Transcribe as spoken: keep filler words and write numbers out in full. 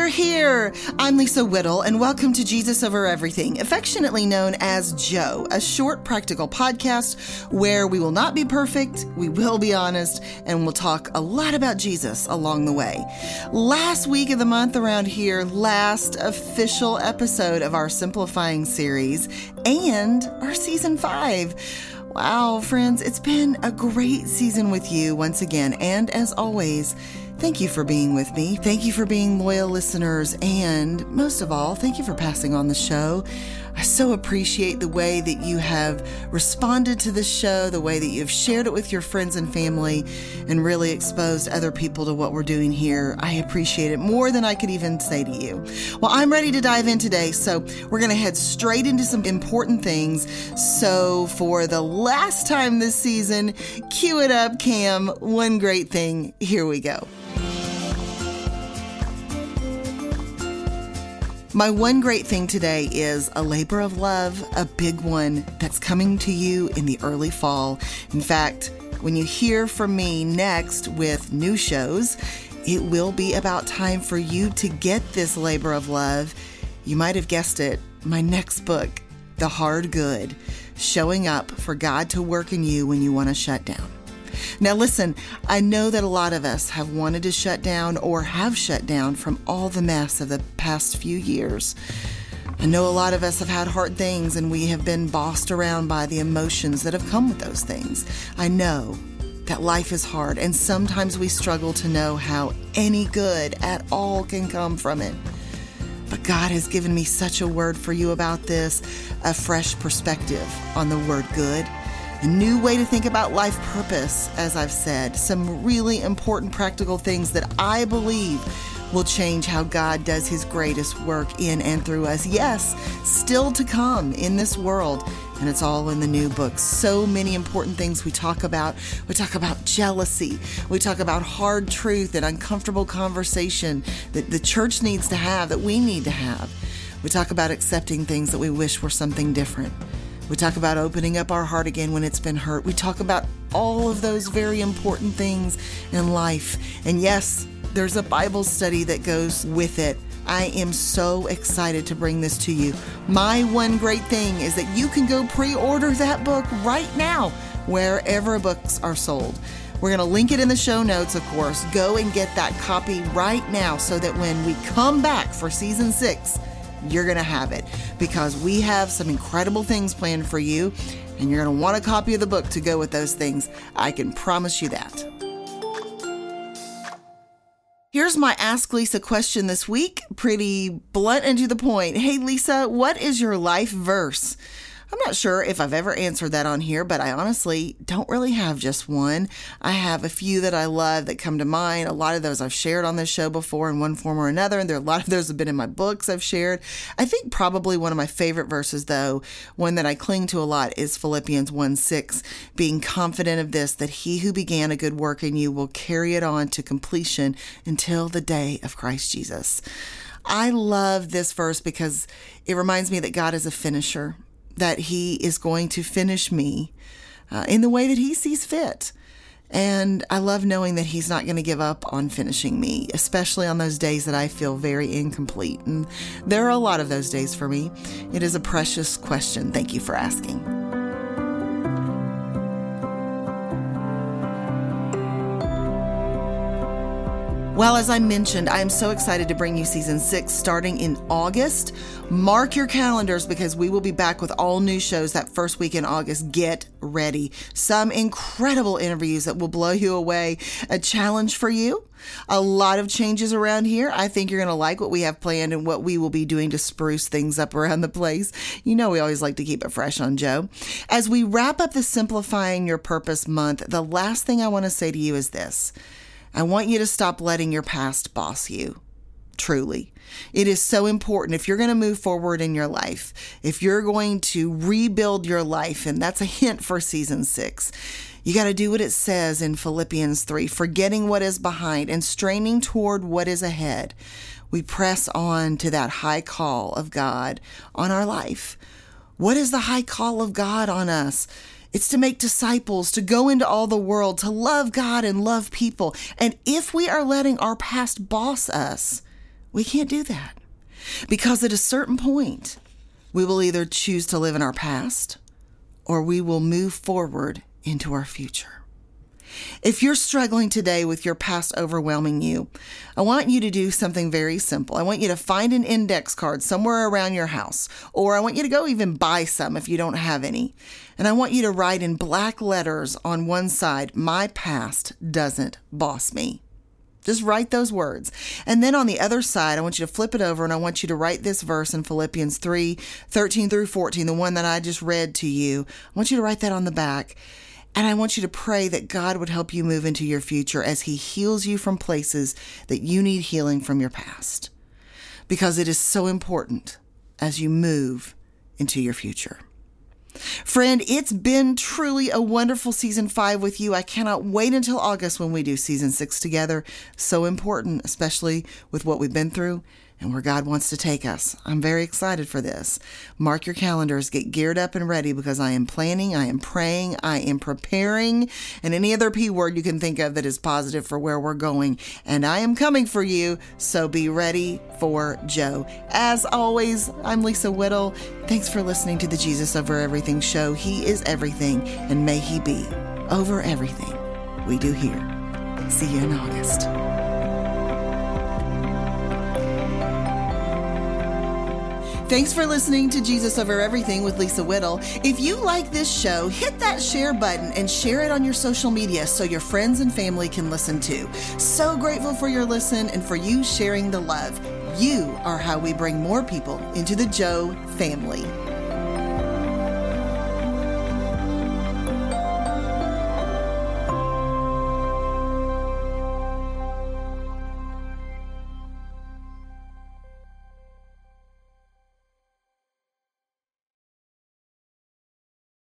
We're here. I'm Lisa Whittle, and welcome to Jesus Over Everything, affectionately known as Joe, a short practical podcast where we will not be perfect, we will be honest, and we'll talk a lot about Jesus along the way. Last week of the month around here, last official episode of our Simplifying series and our season five. Wow, friends, it's been a great season with you once again, and as always, thank you for being with me. Thank you for being loyal listeners. And most of all, thank you for passing on the show. I so appreciate the way that you have responded to this show, the way that you've shared it with your friends and family, and really exposed other people to what we're doing here. I appreciate it more than I could even say to you. Well, I'm ready to dive in today, so we're going to head straight into some important things. So for the last time this season, cue it up, Cam. One great thing. Here we go. My one great thing today is a labor of love, a big one that's coming to you in the early fall. In fact, when you hear from me next with new shows, it will be about time for you to get this labor of love. You might have guessed it, my next book, The Hard Good, showing up for God to work in you when you want to shut down. Now listen, I know that a lot of us have wanted to shut down or have shut down from all the mess of the past few years. I know a lot of us have had hard things and we have been bossed around by the emotions that have come with those things. I know that life is hard and sometimes we struggle to know how any good at all can come from it. But God has given me such a word for you about this, a fresh perspective on the word good. A new way to think about life purpose, as I've said, some really important practical things that I believe will change how God does his greatest work in and through us. Yes, still to come in this world. And it's all in the new book. So many important things we talk about. We talk about jealousy. We talk about hard truth and uncomfortable conversation that the church needs to have, that we need to have. We talk about accepting things that we wish were something different. We talk about opening up our heart again when it's been hurt. We talk about all of those very important things in life. And yes, there's a Bible study that goes with it. I am so excited to bring this to you. My one great thing is that you can go pre-order that book right now, wherever books are sold. We're going to link it in the show notes, of course. Go and get that copy right now so that when we come back for season six, you're going to have it, because we have some incredible things planned for you, and you're going to want a copy of the book to go with those things. I can promise you that. Here's my Ask Lisa question this week. Pretty blunt and to the point. Hey, Lisa, what is your life verse? I'm not sure if I've ever answered that on here, but I honestly don't really have just one. I have a few that I love that come to mind. A lot of those I've shared on this show before in one form or another, and there are a lot of those have been in my books I've shared. I think probably one of my favorite verses, though, one that I cling to a lot, is Philippians one six, being confident of this, that he who began a good work in you will carry it on to completion until the day of Christ Jesus. I love this verse because it reminds me that God is a finisher, that he is going to finish me uh, in the way that he sees fit. And I love knowing that he's not going to give up on finishing me, especially on those days that I feel very incomplete. And there are a lot of those days for me. It is a precious question. Thank you for asking. Well, as I mentioned, I am so excited to bring you season six starting in August. Mark your calendars because we will be back with all new shows that first week in August. Get ready. Some incredible interviews that will blow you away. A challenge for you. A lot of changes around here. I think you're going to like what we have planned and what we will be doing to spruce things up around the place. You know we always like to keep it fresh on Joe. As we wrap up the Simplifying Your Purpose month, the last thing I want to say to you is this. I want you to stop letting your past boss you. Truly. It is so important if you're going to move forward in your life, if you're going to rebuild your life, and that's a hint for season six, you got to do what it says in Philippians three, forgetting what is behind and straining toward what is ahead. We press on to that high call of God on our life. What is the high call of God on us? It's to make disciples, to go into all the world, to love God and love people. And if we are letting our past boss us, We can't do that. Because at a certain point, we will either choose to live in our past or we will move forward into our future. If you're struggling today with your past overwhelming you, I want you to do something very simple. I want you to find an index card somewhere around your house, or I want you to go even buy some if you don't have any. And I want you to write in black letters on one side, "My past doesn't boss me." Just write those words. And then on the other side, I want you to flip it over and I want you to write this verse in Philippians three, thirteen through fourteen, the one that I just read to you. I want you to write that on the back. And I want you to pray that God would help you move into your future as He heals you from places that you need healing from your past. Because it is so important as you move into your future. Friend, it's been truly a wonderful season five with you. I cannot wait until August when we do season six together. So important, especially with what we've been through and where God wants to take us. I'm very excited for this. Mark your calendars, get geared up and ready because I am planning, I am praying, I am preparing, and any other P word you can think of that is positive for where we're going. And I am coming for you, so be ready for Joe. As always, I'm Lisa Whittle. Thanks for listening to the Jesus Over Everything show. He is everything, and may He be over everything we do here. See you in August. Thanks for listening to Jesus Over Everything with Lisa Whittle. If you like this show, hit that share button and share it on your social media so your friends and family can listen too. So grateful for your listen and for you sharing the love. You are how we bring more people into the Joe family.